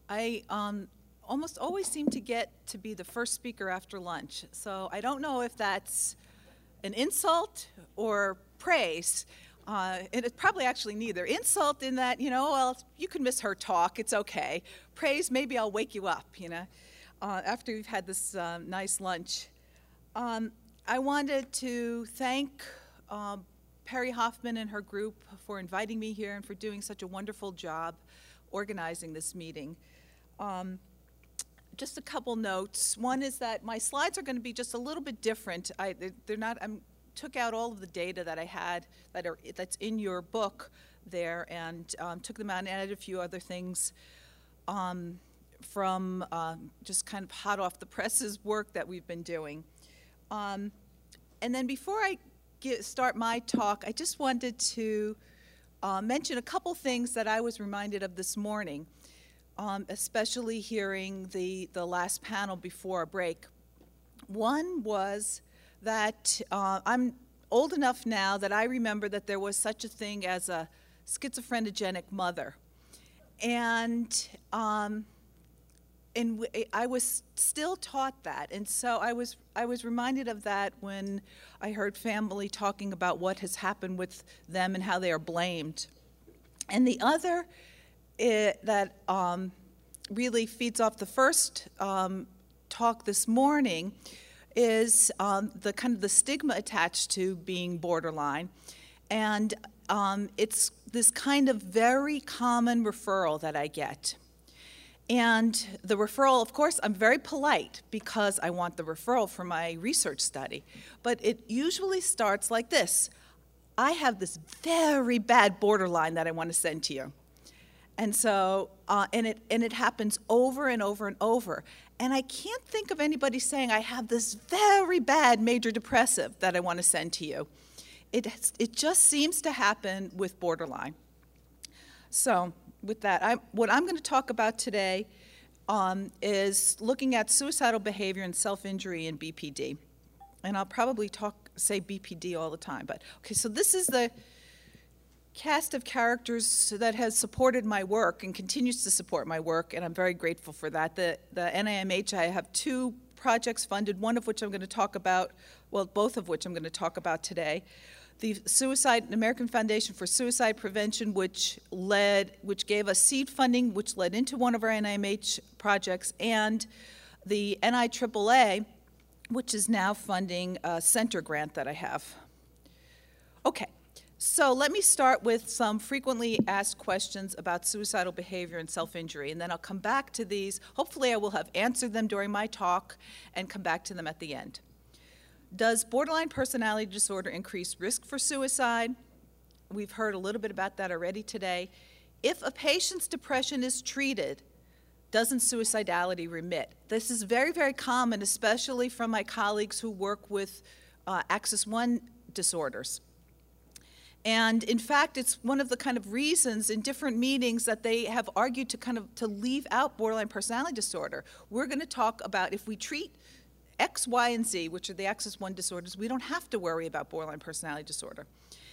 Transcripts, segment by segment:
I almost always seem to get to be the first speaker after lunch. So I don't know if that's an insult or praise. And it's probably actually neither. Insult in that, well, you can miss her talk, it's okay. Praise, maybe I'll wake you up, after we've had this nice lunch. I wanted to thank Perry Hoffman and her group for inviting me here and for doing such a wonderful job organizing this meeting. Just a couple notes. One is that my slides are going to be just a little bit different. They're not. I took out all of the data that I had that's in your book there, and took them out and added a few other things from just kind of hot off the presses work that we've been doing. And then before I start my talk, I just wanted to mention a couple things that I was reminded of this morning. Especially hearing the last panel before a break. One was that I'm old enough now that I remember that there was such a thing as a schizophrenic mother. And I was still taught that. And so I was reminded of that when I heard family talking about what has happened with them and how they are blamed. And the other that really feeds off the first talk this morning is the kind of the stigma attached to being borderline. And it's this kind of very common referral that I get. And the referral, of course, I'm very polite because I want the referral for my research study. But it usually starts like this. I have this very bad borderline that I want to send to you. And so, and it happens over and over and over. And I can't think of anybody saying, I have this very bad major depressive that I want to send to you. It just seems to happen with borderline. So with that, what I'm going to talk about today is looking at suicidal behavior and self-injury in BPD. And I'll probably say BPD all the time. But okay, so this is the cast of characters that has supported my work and continues to support my work, and I'm very grateful for that. The NIMH, I have two projects funded, one of which I'm going to talk about, well, both of which I'm going to talk about today. The American Foundation for Suicide Prevention, which gave us seed funding, which led into one of our NIMH projects, and the NIAAA, which is now funding a center grant that I have. Okay. So let me start with some frequently asked questions about suicidal behavior and self-injury, and then I'll come back to these. Hopefully I will have answered them during my talk and come back to them at the end. Does borderline personality disorder increase risk for suicide? We've heard a little bit about that already today. If a patient's depression is treated, doesn't suicidality remit? This is very, very common, especially from my colleagues who work with Axis I disorders. And in fact, it's one of the kind of reasons in different meetings that they have argued to leave out borderline personality disorder. We're going to talk about if we treat X, Y, and Z, which are the Axis I disorders, we don't have to worry about borderline personality disorder.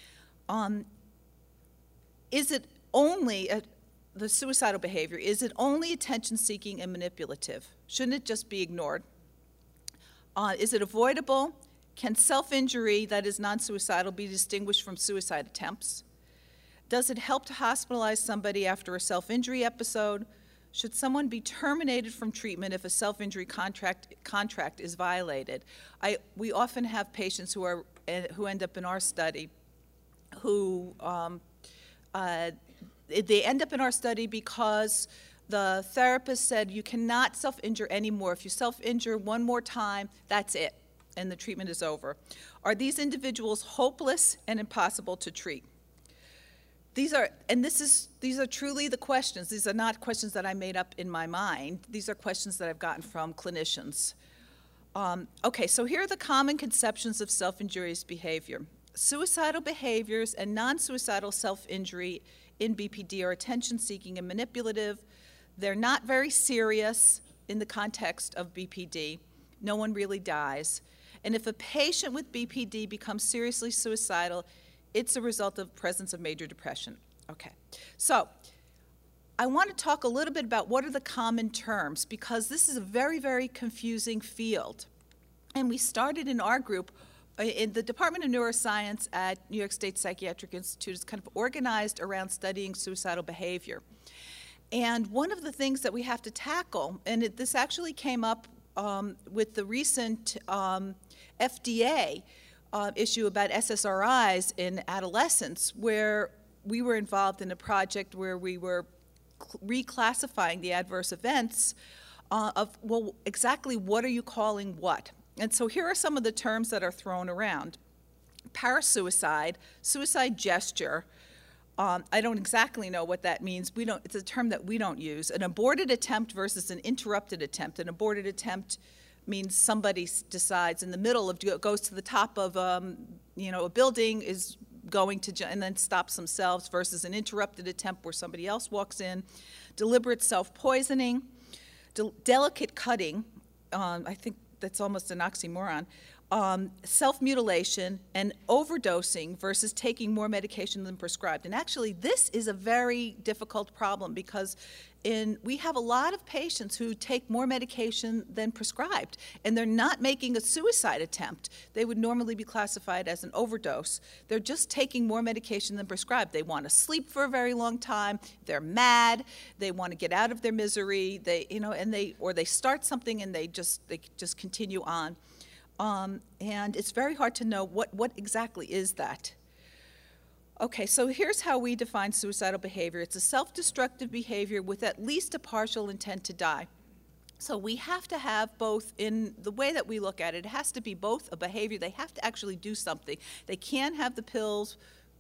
Is it only the suicidal behavior? Is it only attention-seeking and manipulative? Shouldn't it just be ignored? Is it avoidable? Can self-injury that is non-suicidal be distinguished from suicide attempts? Does it help to hospitalize somebody after a self-injury episode? Should someone be terminated from treatment if a self-injury contract is violated? We often have patients who end up in our study who they end up in our study because the therapist said you cannot self-injure anymore. If you self-injure one more time, that's it, and the treatment is over. Are these individuals hopeless and impossible to treat? These are truly the questions. These are not questions that I made up in my mind. These are questions that I've gotten from clinicians. Okay, so here are the common conceptions of self-injurious behavior. Suicidal behaviors and non-suicidal self-injury in BPD are attention-seeking and manipulative. They're not very serious in the context of BPD. No one really dies. And if a patient with BPD becomes seriously suicidal, it's a result of presence of major depression. Okay, so I want to talk a little bit about what are the common terms, because this is a very, very confusing field. And we started in our group, in the Department of Neuroscience at New York State Psychiatric Institute, is kind of organized around studying suicidal behavior. And one of the things that we have to tackle, and this actually came up with the recent FDA issue about SSRIs in adolescents, where we were involved in a project where we were reclassifying the adverse events of, well, exactly what are you calling what? And so here are some of the terms that are thrown around. Parasuicide, suicide gesture. I don't exactly know what that means. It's a term that we don't use. An aborted attempt versus an interrupted attempt. An aborted attempt means somebody decides in the middle of, goes to the top of a building, is going to, and then stops themselves, versus an interrupted attempt where somebody else walks in. Deliberate self-poisoning. Delicate cutting. I think that's almost an oxymoron. Self-mutilation and overdosing versus taking more medication than prescribed. And actually, this is a very difficult problem, because we have a lot of patients who take more medication than prescribed, and they're not making a suicide attempt. They would normally be classified as an overdose. They're just taking more medication than prescribed. They want to sleep for a very long time. They're mad. They want to get out of their misery. Or they start something and they just continue on. And it's very hard to know what exactly is that. Okay, so here's how we define suicidal behavior. It's a self-destructive behavior with at least a partial intent to die. So we have to have both, in the way that we look at it, it has to be both a behavior. They have to actually do something. They can't have the pills,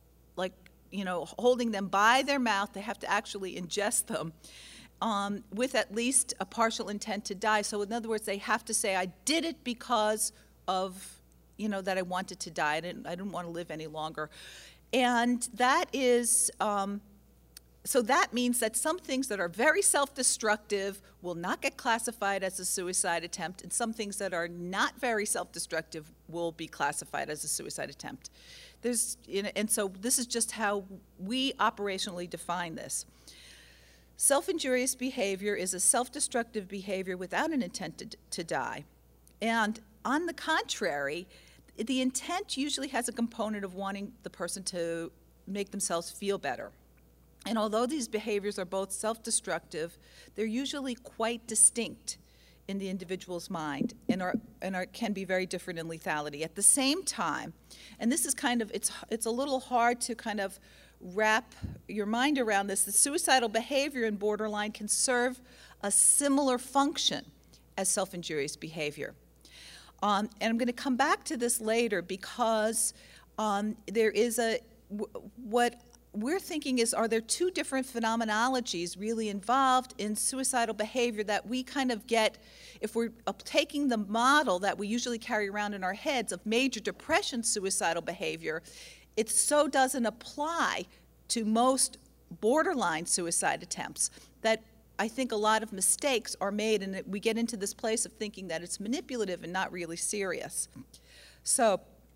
holding them by their mouth. They have to actually ingest them. With at least a partial intent to die. So in other words, they have to say, I did it because of, that I wanted to die. I didn't want to live any longer. And that is, so that means that some things that are very self-destructive will not get classified as a suicide attempt, and some things that are not very self-destructive will be classified as a suicide attempt. And so this is just how we operationally define this. Self-injurious behavior is a self-destructive behavior without an intent to die. And on the contrary, the intent usually has a component of wanting the person to make themselves feel better. And although these behaviors are both self-destructive, they're usually quite distinct in the individual's mind and can be very different in lethality. At the same time, and this is it's a little hard to kind of wrap your mind around this, the suicidal behavior in borderline can serve a similar function as self-injurious behavior. And I'm going to come back to this later, because there is what we're thinking is, are there two different phenomenologies really involved in suicidal behavior that we kind of get, if we're taking the model that we usually carry around in our heads of major depression suicidal behavior, it so doesn't apply to most borderline suicide attempts that I think a lot of mistakes are made, and we get into this place of thinking that it's manipulative and not really serious. So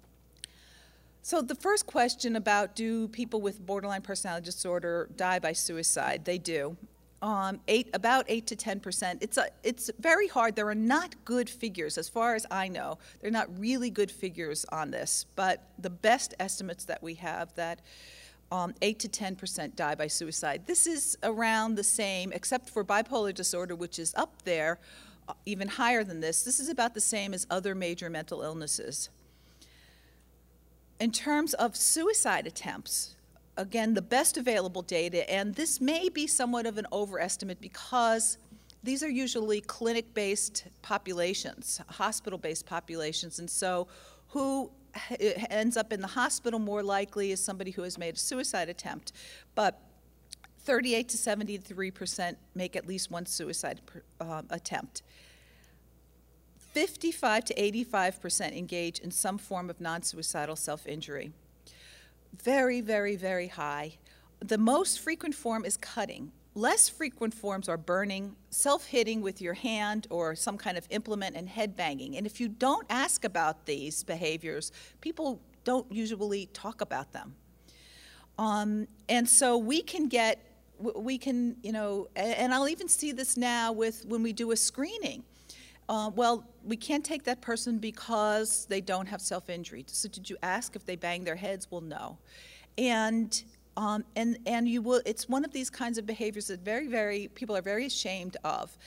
the first question about, do people with borderline personality disorder die by suicide? They do. About 8 to 10%. It's very hard. There are not good figures, as far as I know. They're not really good figures on this, but the best estimates that we have that 8 to 10% die by suicide. This is around the same, except for bipolar disorder, which is up there, even higher than this. This is about the same as other major mental illnesses. In terms of suicide attempts, again, the best available data, and this may be somewhat of an overestimate because these are usually clinic-based populations, hospital-based populations, and so who ends up in the hospital more likely is somebody who has made a suicide attempt. But 38 to 73% make at least one suicide attempt. 55 to 85% engage in some form of non-suicidal self-injury. Very, very, very high. The most frequent form is cutting. Less frequent forms are burning, self-hitting with your hand or some kind of implement, and head banging. And if you don't ask about these behaviors, people don't usually talk about them. And so we can get we can, and I'll even see this now when we do a screening. Well, we can't take that person because they don't have self-injury. So did you ask if they bang their heads? Well, no. And you will. It's one of these kinds of behaviors that people are very ashamed of,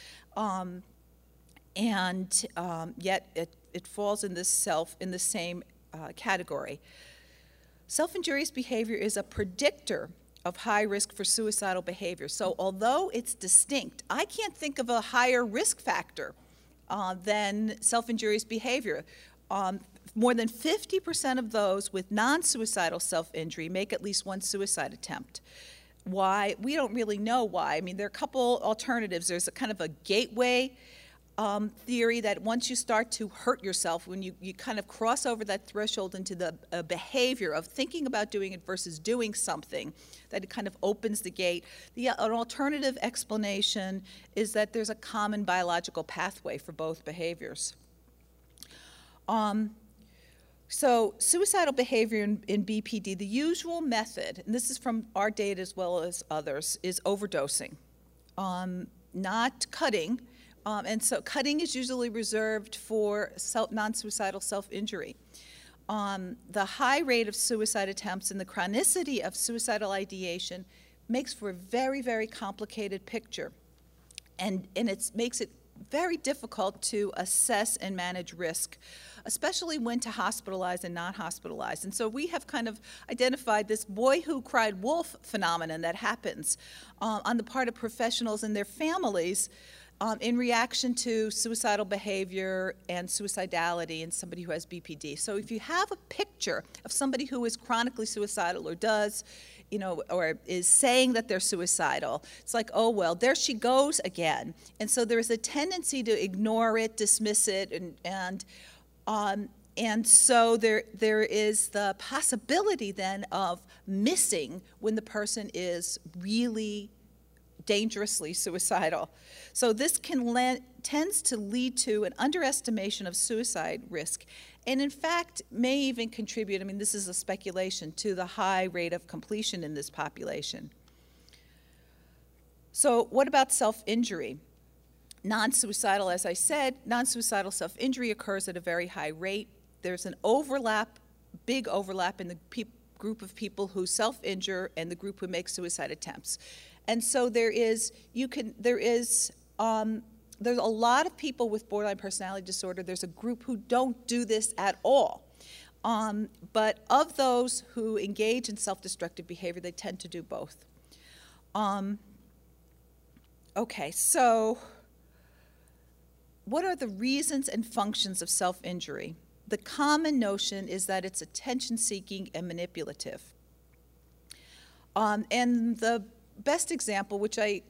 yet it falls in the same category. Self-injurious behavior is a predictor of high risk for suicidal behavior. So although it's distinct, I can't think of a higher risk factor than self-injurious behavior. More than 50% of those with non-suicidal self-injury make at least one suicide attempt. Why? We don't really know why. I mean, there are a couple alternatives. There's a kind of a gateway theory that once you start to hurt yourself, when you kind of cross over that threshold into the behavior of thinking about doing it versus doing something, that it kind of opens the gate. An alternative explanation is that there's a common biological pathway for both behaviors. So suicidal behavior in BPD, the usual method, and this is from our data as well as others, is overdosing, not cutting. And so cutting is usually reserved for non-suicidal self-injury. The high rate of suicide attempts and the chronicity of suicidal ideation makes for a very, very complicated picture. And it makes it very difficult to assess and manage risk, especially when to hospitalize and not hospitalize. And so we have kind of identified this boy who cried wolf phenomenon that happens on the part of professionals and their families in reaction to suicidal behavior and suicidality in somebody who has BPD. So if you have a picture of somebody who is chronically suicidal or does, or is saying that they're suicidal, it's like, oh, well, there she goes again. And so there's a tendency to ignore it, dismiss it, and so there is the possibility then of missing when the person is really dangerously suicidal. So this tends to lead to an underestimation of suicide risk, and in fact may even contribute, this is a speculation, to the high rate of completion in this population. So what about self-injury? Non-suicidal, as I said, non-suicidal self-injury occurs at a very high rate. There's an big overlap in the group of people who self-injure and the group who make suicide attempts. And so there's a lot of people with borderline personality disorder. There's a group who don't do this at all. But of those who engage in self-destructive behavior, they tend to do both. Okay, so what are the reasons and functions of self-injury? The common notion is that it's attention-seeking and manipulative. And the best example, which I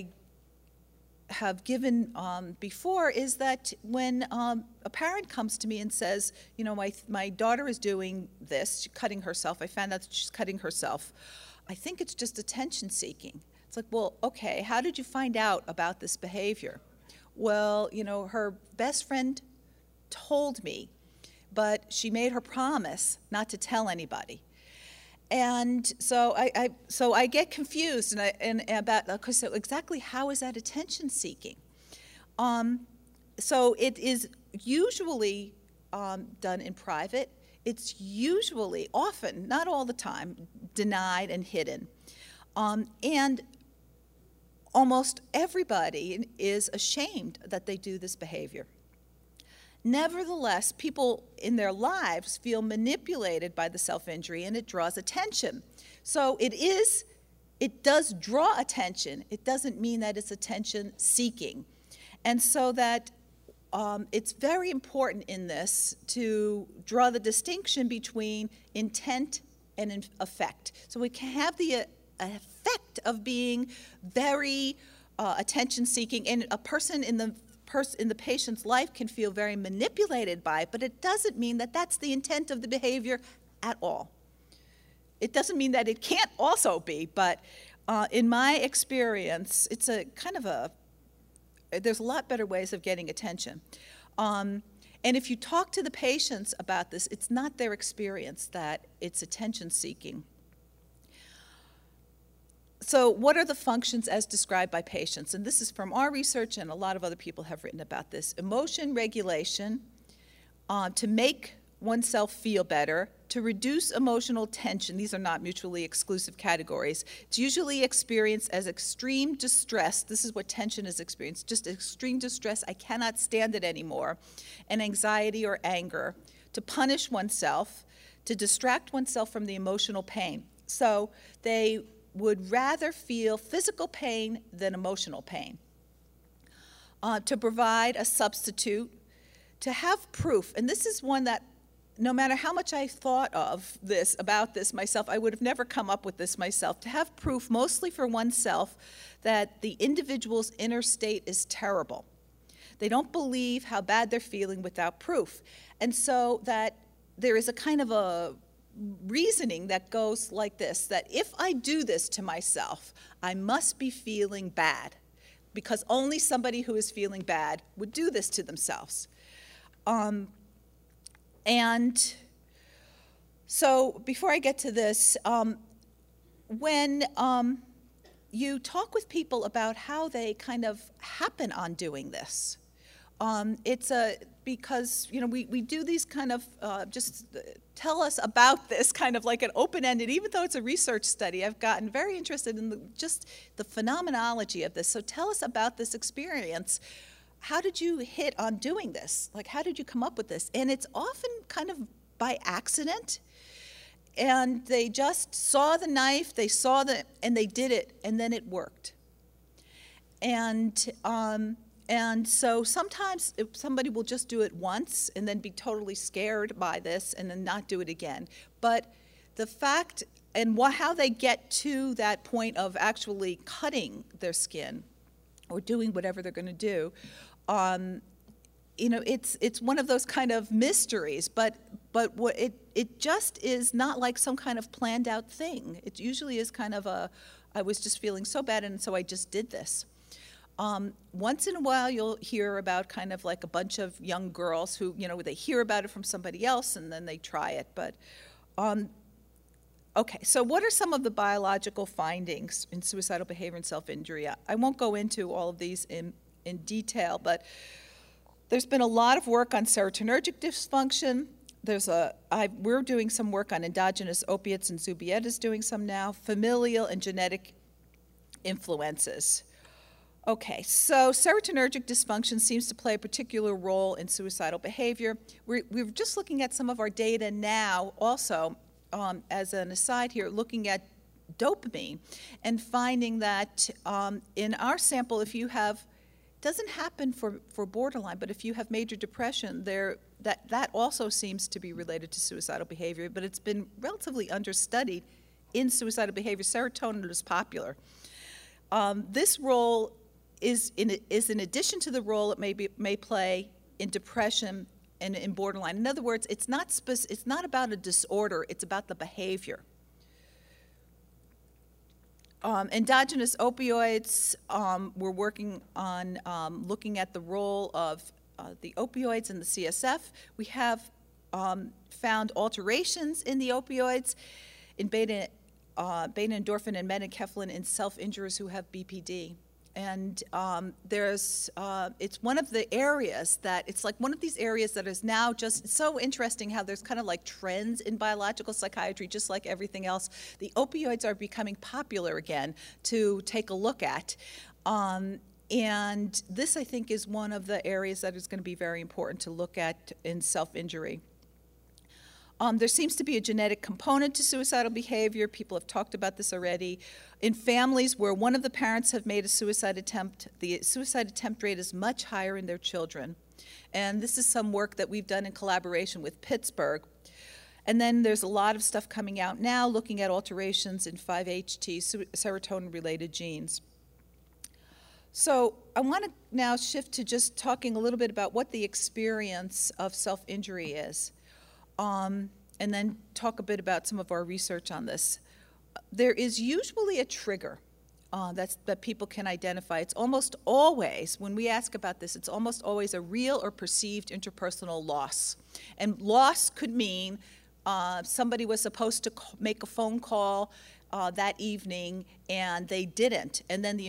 have given before, is that when a parent comes to me and says, my daughter is doing this, she's cutting herself. I found out that she's cutting herself. I think it's just attention seeking. It's like, well, okay, how did you find out about this behavior? Well, her best friend told me, but she made her promise not to tell anybody. And so I get confused so exactly how is that attention seeking? So it is usually done in private. It's usually, often, not all the time, denied and hidden. And almost everybody is ashamed that they do this behavior. Nevertheless, people in their lives feel manipulated by the self-injury, and it draws attention. So it does draw attention. It doesn't mean that it's attention-seeking. And so that it's very important in this to draw the distinction between intent and effect. So it can have the effect of being very attention-seeking, and a person in the patient's life can feel very manipulated by it, but it doesn't mean that that's the intent of the behavior at all. It doesn't mean that it can't also be, but in my experience, it's there's a lot better ways of getting attention. And if you talk to the patients about this, it's not their experience that it's attention seeking. So what are the functions as described by patients? And this is from our research, and a lot of other people have written about this. Emotion regulation, to make oneself feel better, to reduce emotional tension. These are not mutually exclusive categories. It's usually experienced as extreme distress. This is what tension is experienced, just extreme distress. I cannot stand it anymore. And anxiety or anger. To punish oneself, to distract oneself from the emotional pain. So they would rather feel physical pain than emotional pain. To provide a substitute, to have proof, and this is one that no matter how much I thought of this, about this myself, I would have never come up with this myself, to have proof mostly for oneself that the individual's inner state is terrible. They don't believe how bad they're feeling without proof. And so that there is a kind of a reasoning that goes like this, that if I do this to myself, I must be feeling bad, because only somebody who is feeling bad would do this to themselves. And so before I get to this, when you talk with people about how they kind of happen on doing this, it's because, you know, we do these kind of, just tell us about this, kind of like an open-ended, even though it's a research study, I've gotten very interested in just the phenomenology of this. So tell us about this experience. How did you hit on doing this? Like, how did you come up with this? And it's often kind of by accident. And they just saw the knife, and they did it, and then it worked. And so sometimes somebody will just do it once and then be totally scared by this and then not do it again. But the fact and how they get to that point of actually cutting their skin or doing whatever they're going to do, you know, it's one of those kind of mysteries. But what it just is not like some kind of planned out thing. It usually is kind of I was just feeling so bad, and so I just did this. Once in a while, you'll hear about kind of like a bunch of young girls who, you know, they hear about it from somebody else and then they try it. But, okay, so what are some of the biological findings in suicidal behavior and self-injury? I won't go into all of these in detail, but there's been a lot of work on serotonergic dysfunction. We're doing some work on endogenous opiates, and Zubietta is doing some now, familial and genetic influences. Okay, so serotonergic dysfunction seems to play a particular role in suicidal behavior. We're just looking at some of our data now also, as an aside here, looking at dopamine and finding that in our sample, if you have, doesn't happen for borderline, but if you have major depression, that also seems to be related to suicidal behavior, but it's been relatively understudied in suicidal behavior. Serotonin is popular. This role is in addition to the role it may play in depression and in borderline. In other words, it's not about a disorder, it's about the behavior. Endogenous opioids, we're working on looking at the role of the opioids in the CSF. We have found alterations in the opioids, in beta endorphin and methenkephalin in self-injurers who have BPD. And it's one of the areas it's like one of these areas that is now just so interesting how there's kind of like trends in biological psychiatry, just like everything else. The opioids are becoming popular again to take a look at. And this, I think, is one of the areas that is going to be very important to look at in self-injury. There seems to be a genetic component to suicidal behavior. People have talked about this already. In families where one of the parents have made a suicide attempt, the suicide attempt rate is much higher in their children. And this is some work that we've done in collaboration with Pittsburgh. And then there's a lot of stuff coming out now looking at alterations in 5-HT, serotonin-related genes. So I want to now shift to just talking a little bit about what the experience of self-injury is. And then talk a bit about some of our research on this. There is usually a trigger that people can identify. It's almost always, when we ask about this, it's almost always a real or perceived interpersonal loss. And loss could mean somebody was supposed to make a phone call that evening, and they didn't. And then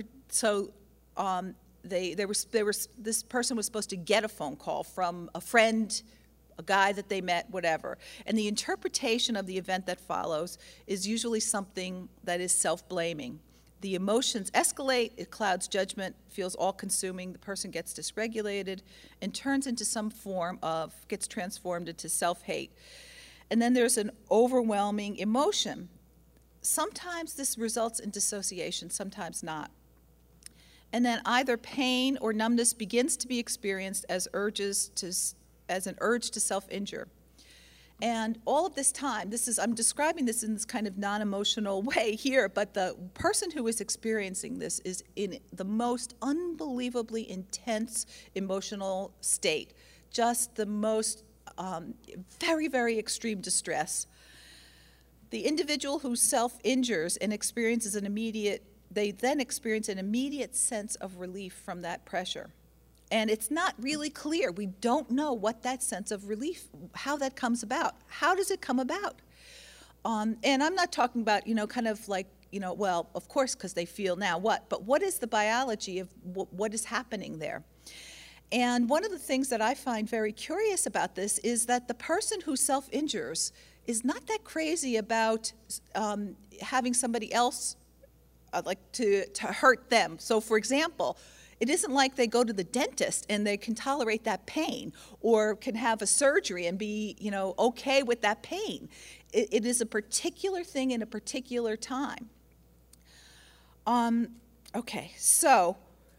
this person was supposed to get a phone call from a friend, a guy that they met, whatever. And the interpretation of the event that follows is usually something that is self-blaming. The emotions escalate, it clouds judgment, feels all-consuming, the person gets dysregulated, and turns into gets transformed into self-hate. And then there's an overwhelming emotion. Sometimes this results in dissociation, sometimes not. And then either pain or numbness begins to be experienced as an urge to self-injure. And all of this time, I'm describing this in this kind of non-emotional way here, but the person who is experiencing this is in the most unbelievably intense emotional state, just the most very, very extreme distress. The individual who self-injures and experiences they then experience an immediate sense of relief from that pressure. And it's not really clear. We don't know what that sense of relief, how that comes about. How does it come about? And I'm not talking about, kind of like, well, of course, because they feel now what, but what is the biology of what is happening there? And one of the things that I find very curious about this is that the person who self-injures is not that crazy about having somebody else to hurt them. So, for example, it isn't like they go to the dentist and they can tolerate that pain or can have a surgery and be, okay with that pain. It is a particular thing in a particular time. Okay, so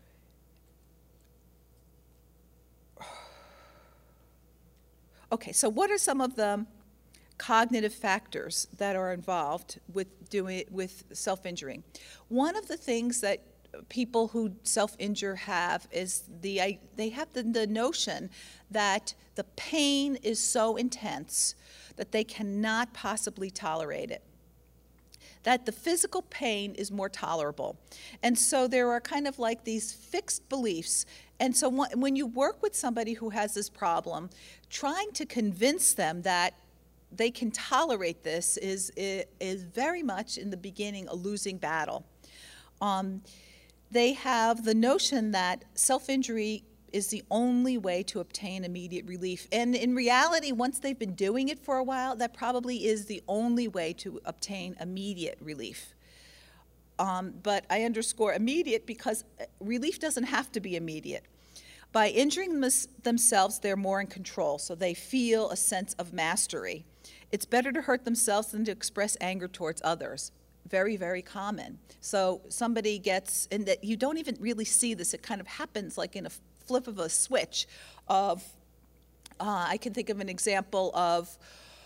what are some of the cognitive factors that are involved with self-injuring? One of the things that people who self-injure have is they have the notion that the pain is so intense that they cannot possibly tolerate it, that the physical pain is more tolerable. And so there are kind of like these fixed beliefs. And so when you work with somebody who has this problem, trying to convince them that they can tolerate this is very much in the beginning a losing battle. They have the notion that self-injury is the only way to obtain immediate relief. And in reality, once they've been doing it for a while, that probably is the only way to obtain immediate relief. But I underscore immediate because relief doesn't have to be immediate. By injuring themselves, they're more in control, so they feel a sense of mastery. It's better to hurt themselves than to express anger towards others. Very, very common. So somebody gets, and that you don't even really see this, it kind of happens like in a flip of a switch of, I can think of an example of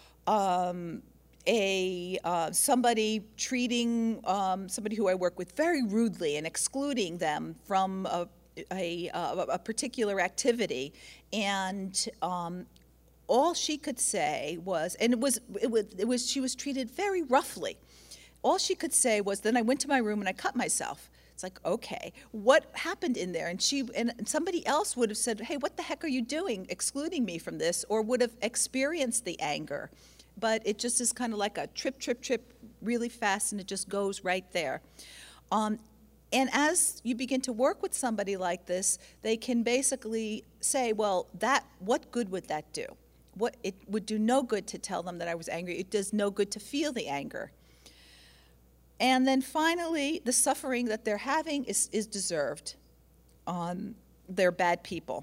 somebody treating somebody who I work with very rudely and excluding them from a particular activity, and all she could say was, and she was treated very roughly. All she could say was, then I went to my room and I cut myself. It's like, okay, what happened in there? And somebody else would have said, hey, what the heck are you doing excluding me from this? Or would have experienced the anger. But it just is kind of like a trip really fast, and it just goes right there. And as you begin to work with somebody like this, they can basically say, well, what good would that do? It would do no good to tell them that I was angry. It does no good to feel the anger. And then finally, the suffering that they're having is deserved. They're bad people.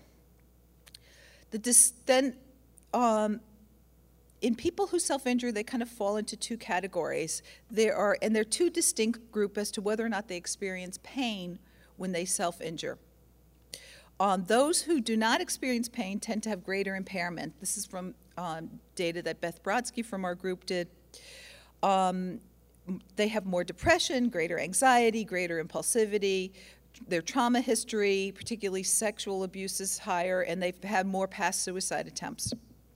In people who self-injure, they kind of fall into two categories. They're two distinct groups as to whether or not they experience pain when they self-injure. Those who do not experience pain tend to have greater impairment. This is from data that Beth Brodsky from our group did. They have more depression, greater anxiety, greater impulsivity. Their trauma history, particularly sexual abuse, is higher, and they've had more past suicide attempts.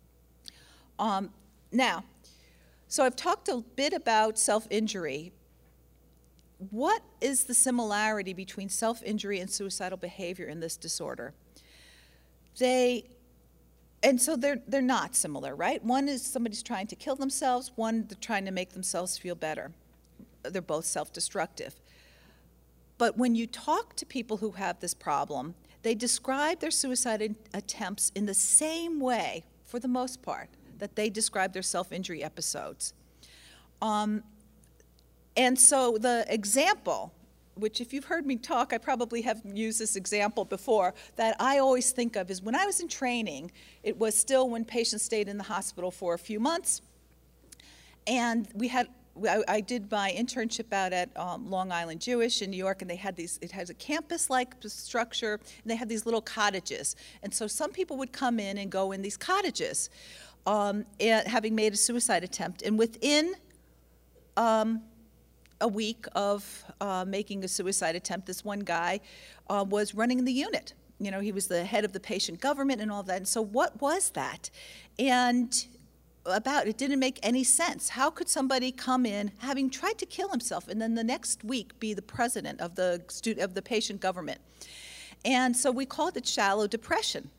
Now, so I've talked a bit about self-injury. What is the similarity between self-injury and suicidal behavior in this disorder? They're not similar, right? One is somebody's trying to kill themselves, one they're trying to make themselves feel better. they're both self-destructive. But when you talk to people who have this problem, they describe their suicide attempts in the same way, for the most part, that they describe their self-injury episodes. And so the example, which if you've heard me talk, I probably have used this example before, that I always think of is when I was in training, it was still when patients stayed in the hospital for a few months, and I did my internship out at Long Island Jewish in New York, and they had it has a campus-like structure, and they had these little cottages. And so some people would come in and go in these cottages, having made a suicide attempt. And within a week of making a suicide attempt, this one guy was running the unit. You know, he was the head of the patient government and all that. And so what was that? And it didn't make any sense. How could somebody come in having tried to kill himself and then the next week be the president of the patient government? And so we called it shallow depression.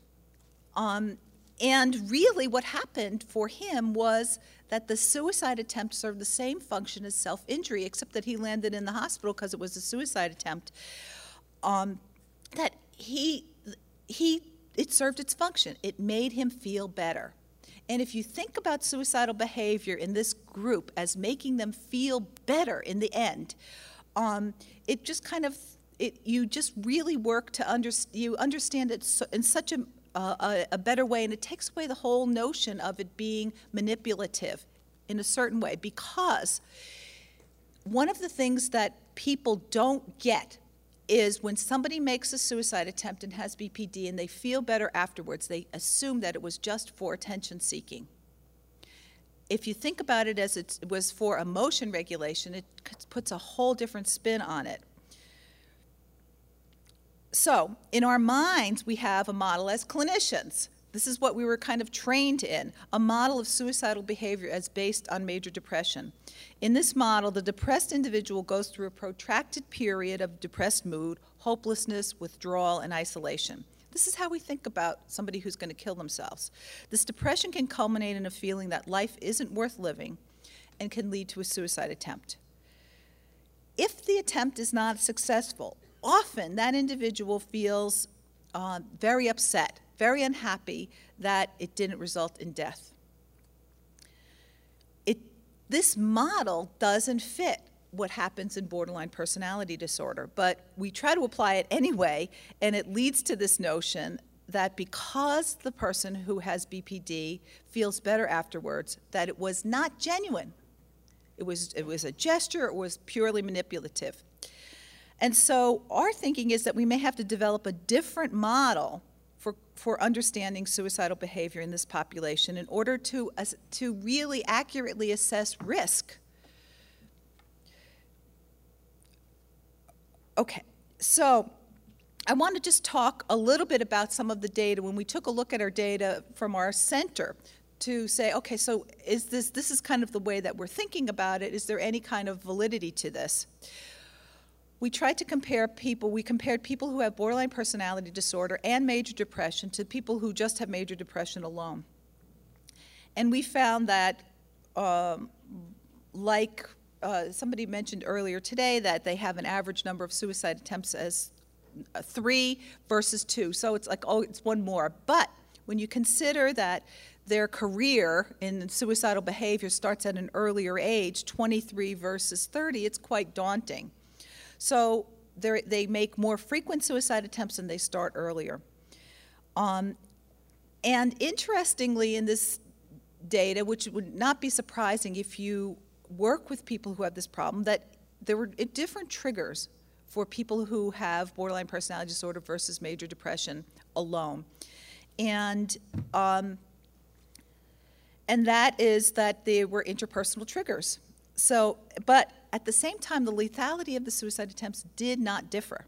And really what happened for him was that the suicide attempt served the same function as self-injury, except that he landed in the hospital because it was a suicide attempt. That it served its function. It made him feel better. And if you think about suicidal behavior in this group as making them feel better in the end, it just kind of, you just really work to understand it in such a better way, and it takes away the whole notion of it being manipulative in a certain way, because one of the things that people don't get is when somebody makes a suicide attempt and has BPD and they feel better afterwards, they assume that it was just for attention seeking. If you think about it as it was for emotion regulation, it puts a whole different spin on it. So in our minds, we have a model as clinicians. This is what we were kind of trained in, a model of suicidal behavior as based on major depression. In this model, the depressed individual goes through a protracted period of depressed mood, hopelessness, withdrawal, and isolation. This is how we think about somebody who's going to kill themselves. This depression can culminate in a feeling that life isn't worth living and can lead to a suicide attempt. If the attempt is not successful, often that individual feels very upset, very unhappy that it didn't result in death. This model doesn't fit what happens in borderline personality disorder, but we try to apply it anyway, and it leads to this notion that because the person who has BPD feels better afterwards, that it was not genuine. It was a gesture, it was purely manipulative. And so our thinking is that we may have to develop a different model for understanding suicidal behavior in this population in order to really accurately assess risk. Okay, so I want to just talk a little bit about some of the data. When we took a look at our data from our center to say, okay, so this is kind of the way that we're thinking about it. Is there any kind of validity to this? We tried to compare people. We compared people who have borderline personality disorder and major depression to people who just have major depression alone. And we found that, somebody mentioned earlier today, that they have an average number of suicide attempts as 3 versus 2. So it's like, oh, it's one more. But when you consider that their career in suicidal behavior starts at an earlier age, 23 versus 30, it's quite daunting. So they make more frequent suicide attempts and they start earlier. And interestingly, in this data, which would not be surprising if you work with people who have this problem, that there were different triggers for people who have borderline personality disorder versus major depression alone. And that is that they were interpersonal triggers. So, but at the same time, the lethality of the suicide attempts did not differ.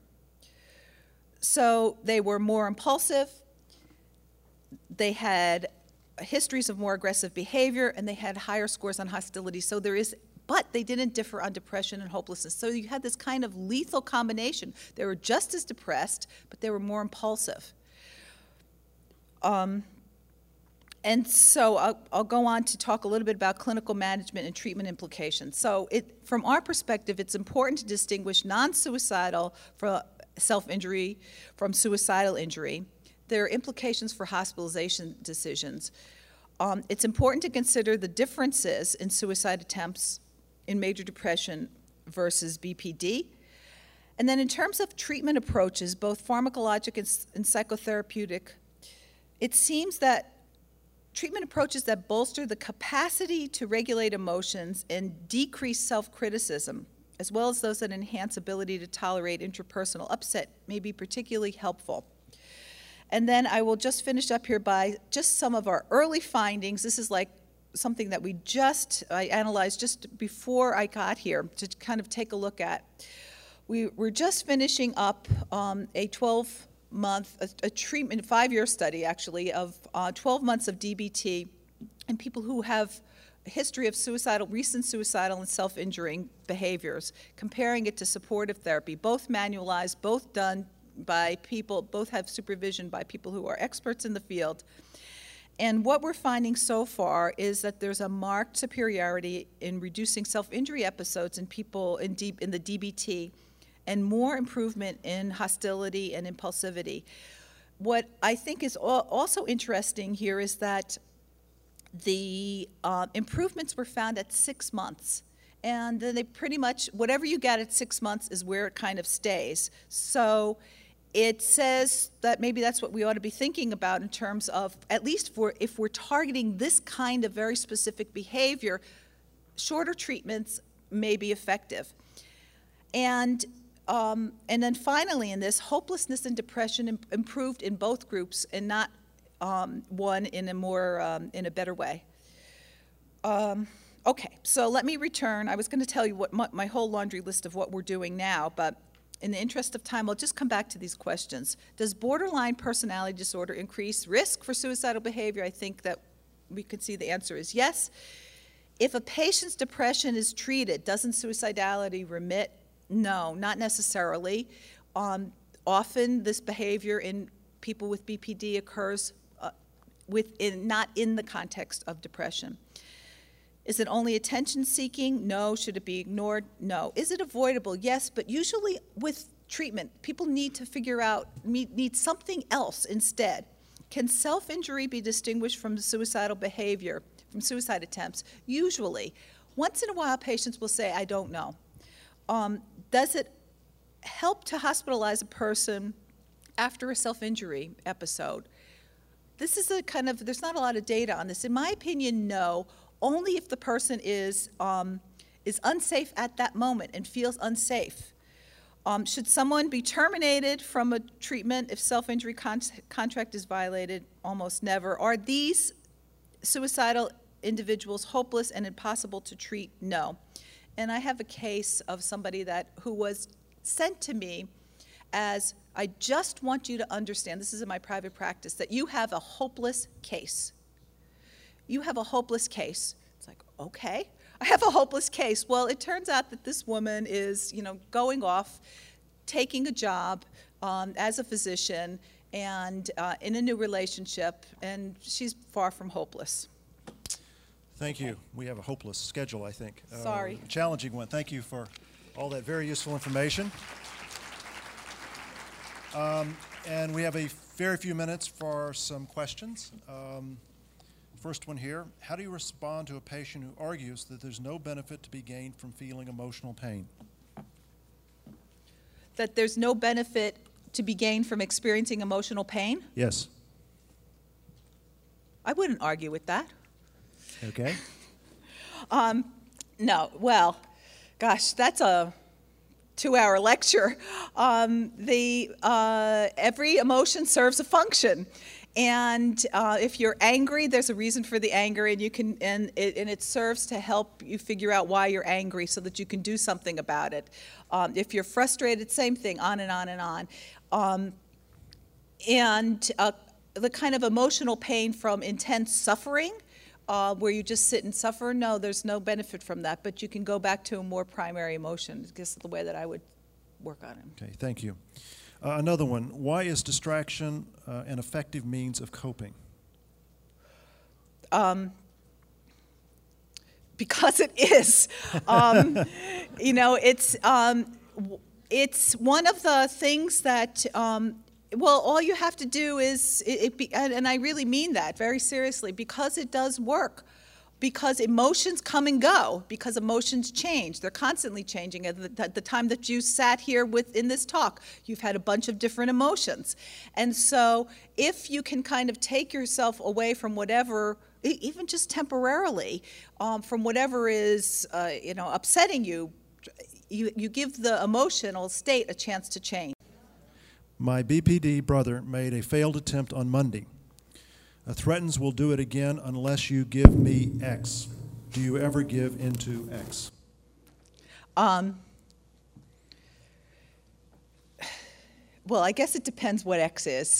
So they were more impulsive, they had histories of more aggressive behavior, and they had higher scores on hostility. So but they didn't differ on depression and hopelessness. So you had this kind of lethal combination. They were just as depressed, but they were more impulsive. And so I'll go on to talk a little bit about clinical management and treatment implications. So from our perspective, it's important to distinguish non-suicidal for self-injury from suicidal injury. There are implications for hospitalization decisions. It's important to consider the differences in suicide attempts in major depression versus BPD. And then in terms of treatment approaches, both pharmacologic and psychotherapeutic, it seems that treatment approaches that bolster the capacity to regulate emotions and decrease self-criticism, as well as those that enhance ability to tolerate interpersonal upset, may be particularly helpful. And then I will just finish up here by just some of our early findings. This is like something that I analyzed just before I got here to kind of take a look at. We're just finishing up a 12-month, a treatment, 5-year study actually, of 12 months of DBT in people who have a history of recent suicidal and self-injuring behaviors, comparing it to supportive therapy, both manualized, both done by people, both have supervision by people who are experts in the field. And what we're finding so far is that there's a marked superiority in reducing self-injury episodes in people in the DBT, and more improvement in hostility and impulsivity. What I think is also interesting here is that the improvements were found at 6 months. And then they pretty much, whatever you get at 6 months is where it kind of stays. So it says that maybe that's what we ought to be thinking about in terms of, at least if we're targeting this kind of very specific behavior, shorter treatments may be effective. And then finally in this, hopelessness and depression improved in both groups and not one in a better way. Okay, so let me return. I was going to tell you what my whole laundry list of what we're doing now, but in the interest of time, I'll just come back to these questions. Does borderline personality disorder increase risk for suicidal behavior? I think that we could see the answer is yes. If a patient's depression is treated, doesn't suicidality remit? No, not necessarily. Often this behavior in people with BPD occurs not in the context of depression. Is it only attention-seeking? No. Should it be ignored? No. Is it avoidable? Yes, but usually with treatment, people need to figure out, need something else instead. Can self-injury be distinguished from suicidal behavior, from suicide attempts? Usually. Once in a while, patients will say, I don't know. Does it help to hospitalize a person after a self-injury episode? This is there's not a lot of data on this. In my opinion, no. Only if the person is unsafe at that moment and feels unsafe. Should someone be terminated from a treatment if self-injury contract is violated? Almost never. Are these suicidal individuals hopeless and impossible to treat? No. And I have a case of somebody who was sent to me as, I just want you to understand, this is in my private practice, that you have a hopeless case. You have a hopeless case. It's like, okay, I have a hopeless case. Well, it turns out that this woman is, going off, taking a job as a physician and in a new relationship, and she's far from hopeless. Thank you. We have a hopeless schedule, I think. Sorry. A challenging one. Thank you for all that very useful information. And we have a very few minutes for some questions. First one here, how do you respond to a patient who argues that there's no benefit to be gained from feeling emotional pain? That there's no benefit to be gained from experiencing emotional pain? Yes. I wouldn't argue with that. Okay. No, well, gosh, that's a 2-hour lecture. Every emotion serves a function. And if you're angry, there's a reason for the anger, and it serves to help you figure out why you're angry so that you can do something about it. If you're frustrated, same thing, on and on and on. The kind of emotional pain from intense suffering, where you just sit and suffer, no, there's no benefit from that. But you can go back to a more primary emotion. I guess the way that I would work on it. Okay, thank you. Another one, why is distraction an effective means of coping? Because it is. You know, it's one of the things that, well, all you have to do is, and I really mean that very seriously, because it does work. Because emotions come and go, because emotions change. They're constantly changing. At the time that you sat here in this talk, you've had a bunch of different emotions. And so if you can kind of take yourself away from whatever, even just temporarily, from whatever is upsetting you, you give the emotional state a chance to change. My BPD brother made a failed attempt on Monday. Threatens will do it again unless you give me X. Do you ever give into X? Well, I guess it depends what X is.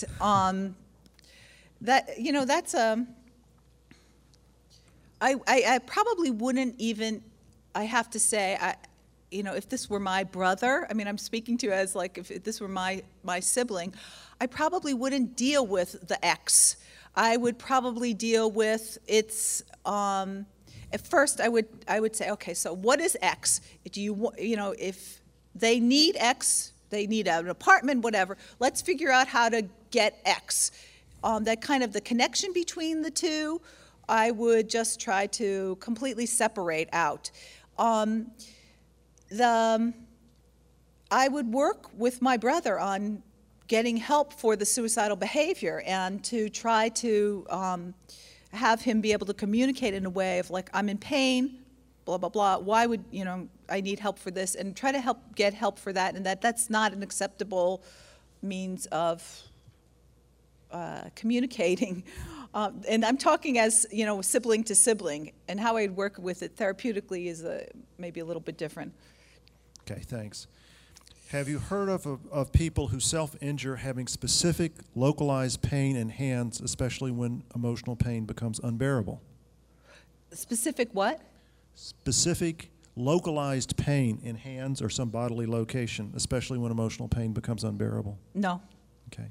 I probably wouldn't even, I have to say, if this were my brother, I mean, I'm speaking to you as like if this were my sibling, I probably wouldn't deal with the X. I would probably deal with its, at first I would say, okay, so what is X? Do if they need X, they need an apartment, whatever, let's figure out how to get X. That kind of the connection between the two, I would just try to completely separate out. I would work with my brother on getting help for the suicidal behavior and to try to have him be able to communicate in a way of like, I'm in pain, blah, blah, blah. Why would, I need help for this, and try to get help for that, and that's not an acceptable means of communicating. And I'm talking as, sibling to sibling, and how I'd work with it therapeutically is maybe a little bit different. Okay, thanks. Have you heard of people who self-injure having specific localized pain in hands, especially when emotional pain becomes unbearable? Specific what? Specific localized pain in hands or some bodily location, especially when emotional pain becomes unbearable? No. Okay.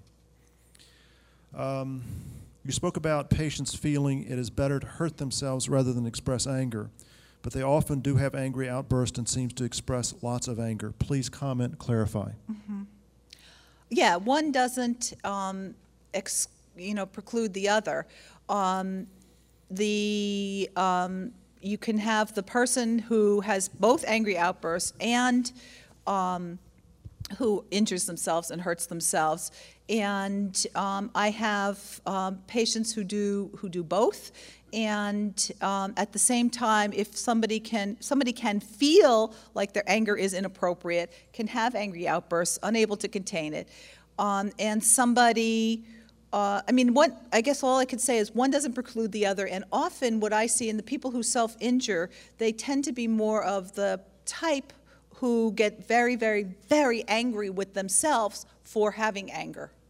You spoke about patients feeling it is better to hurt themselves rather than express anger, but they often do have angry outbursts and seems to express lots of anger. Please comment, clarify. Mm-hmm. Yeah, one doesn't, preclude the other. You can have the person who has both angry outbursts and who injures themselves and hurts themselves. And I have patients who do both. And at the same time, if somebody can feel like their anger is inappropriate, can have angry outbursts, unable to contain it, and somebody, I guess all I could say is one doesn't preclude the other. And often, what I see in the people who self-injure, they tend to be more of the type who get very, very, very angry with themselves for having anger.